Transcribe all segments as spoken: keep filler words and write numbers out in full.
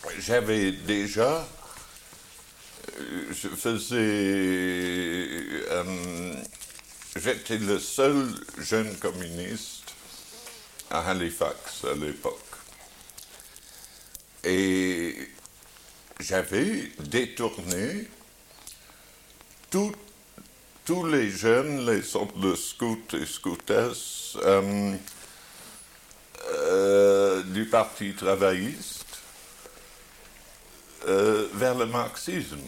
j'avais déjà, je faisais, euh, j'étais le seul jeune communiste à Halifax à l'époque. Et j'avais détourné tout, tous les jeunes, les sortes de scouts et scoutesses euh, euh, du Parti travailliste euh, vers le marxisme.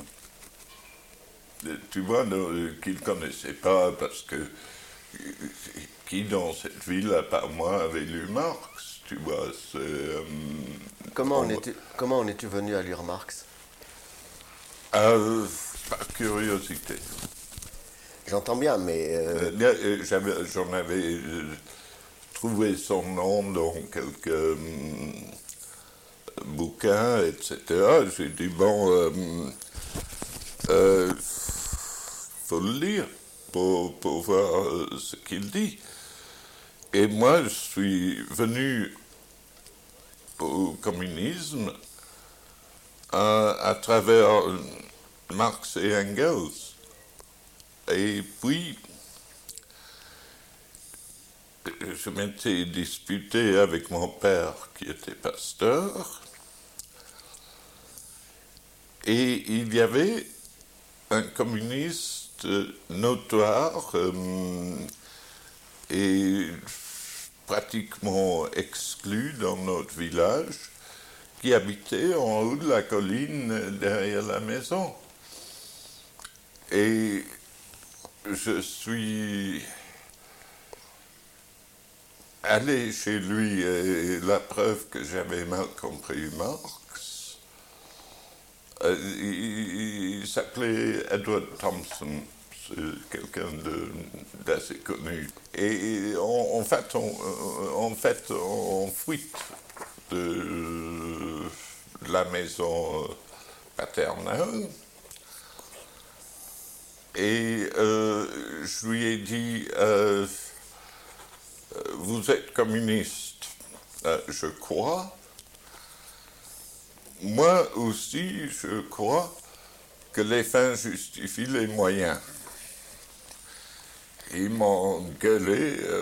Tu vois, qu'ils ne connaissaient pas parce que qui dans cette ville, à part moi, avait lu Marx, tu vois. Euh, Comment en es-tu, comment en es-tu venu à lire Marx? euh, Par curiosité. J'entends bien, mais... Euh... Euh, j'avais, j'en avais euh, trouvé son nom dans quelques euh, bouquins, et cetera. J'ai dit, bon, euh, euh, faut le lire pour, pour voir euh, ce qu'il dit. Et moi, je suis venu au communisme à, à travers Marx et Engels. Et puis, je m'étais disputé avec mon père qui était pasteur. Et il y avait un communiste notoire euh, et pratiquement exclu dans notre village qui habitait en haut de la colline derrière la maison. Et je suis allé chez lui et la preuve que j'avais mal compris Marx, euh, il, il s'appelait Edward Thompson, c'est quelqu'un d'assez connu. Et en, en fait, on, en fait, en fuite de, de la maison paternelle, et euh, je lui ai dit, euh, vous êtes communiste, euh, je crois. Moi aussi, je crois que les fins justifient les moyens. Ils m'ont gueulé euh,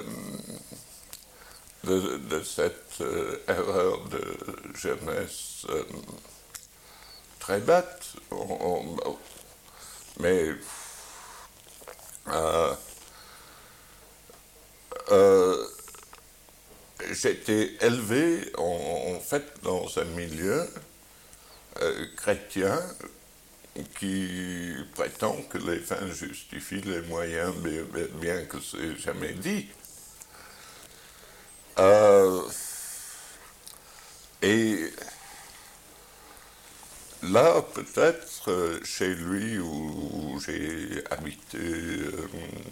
de, de cette euh, erreur de jeunesse euh, très bête. On, on, mais euh, euh, j'étais élevé en, en fait dans un milieu euh, chrétien qui prétend que les fins justifient les moyens, bien, bien que c'est jamais dit. Euh, et là, peut-être, chez lui où, où j'ai habité euh,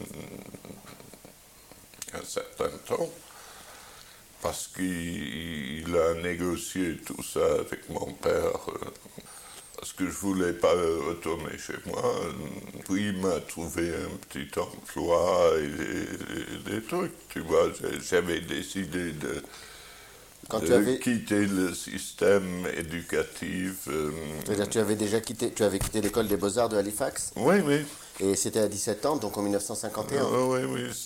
un certain temps, parce qu'il a négocié tout ça avec mon père, euh, parce que je ne voulais pas retourner chez moi. Puis il m'a trouvé un petit emploi et, et, et des trucs, tu vois. J'avais décidé de, Quand de tu avais... quitter le système éducatif. Euh, C'est-à-dire tu avais déjà quitté, tu avais quitté l'école des Beaux-Arts de Halifax? Oui, oui. Et c'était à dix-sept ans, donc en mille neuf cent cinquante et un. Euh, oui, oui,